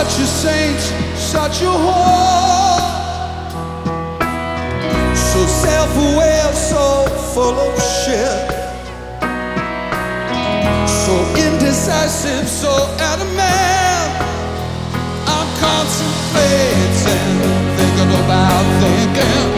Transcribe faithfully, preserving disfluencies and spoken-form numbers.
Such a saint, such a whore, so self-aware, so full of shit, so indecisive, so adamant. I'm contemplating, thinking about thinking.